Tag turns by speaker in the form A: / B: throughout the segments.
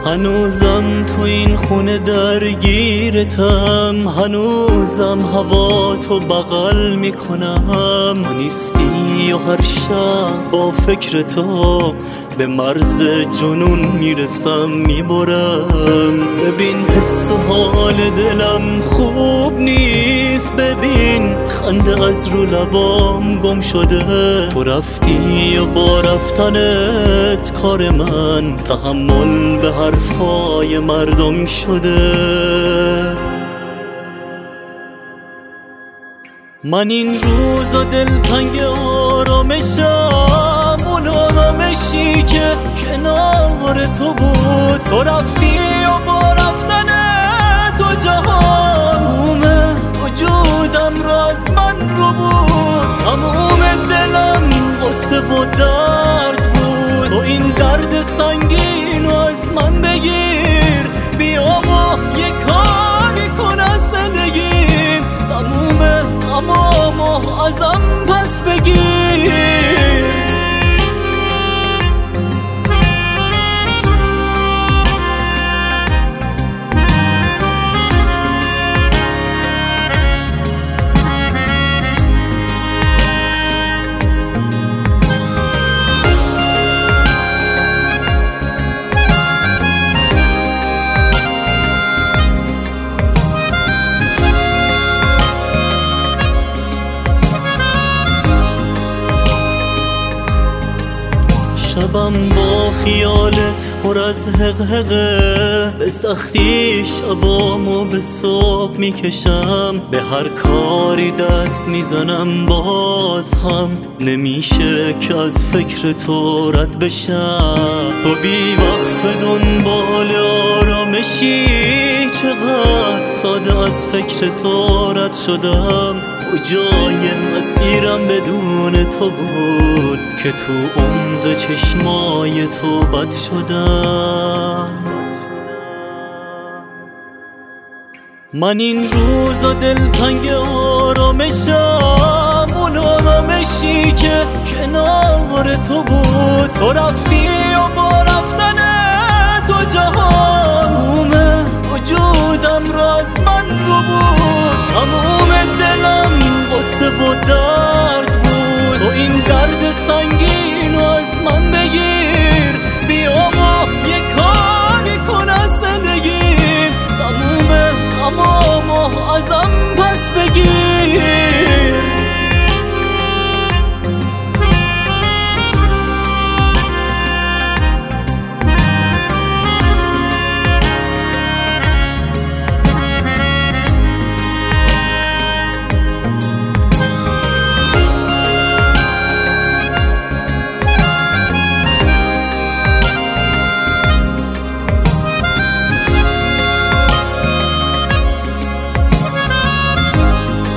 A: هنوزم تو این خونه درگیرتم، هنوزم هوا تو بغل میکنم. تو نیستی و هر شب با فکر تو به مرز جنون میرسم میبرم. ببین حس و حال دلم خوب نیست، ببین خنده از رو لبام گم شده. تو رفتی و با رفتنت کار من تحمل به حرفای مردم شده. من این روزا دلتنگ آرامشم، اون آرامشی که کنار تو بود. تو رفتی و با رفتن تو جهان وجودم را از من رو بود. تموم دلم غصه و درد بود. تو این درد سنگین رو از من بگیر، بیا ما یه کاری کن از زندگیم. تمومه غمامو ازم پس بگیر. شبم با خیالت پر از حقحقه، به سختی شبامو به صبح میکشم. به هر کاری دست میزنم باز هم نمیشه که از فکر تو رد بشم. تو بی وقف دنبال آرامشی، چقدر ساده از فکر تو رد شدم. کجای مسیرم بدون تو بود که تو عمق چشمای تو بد شدم. من این روزا دلتنگ آرامشم، اون آرامشی که کنار تو بود. تو رفتی و با رفتن تو جهان وجودم را از من رو بود. تموم دلم غصه و درد بود. تو این درد سنگین رو از من بگیر، بیا ما یه کاری کن از زندگیم. تموم غمامو ازم پس بگیر.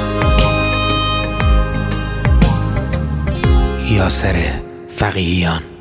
B: یاسر فقیهیان.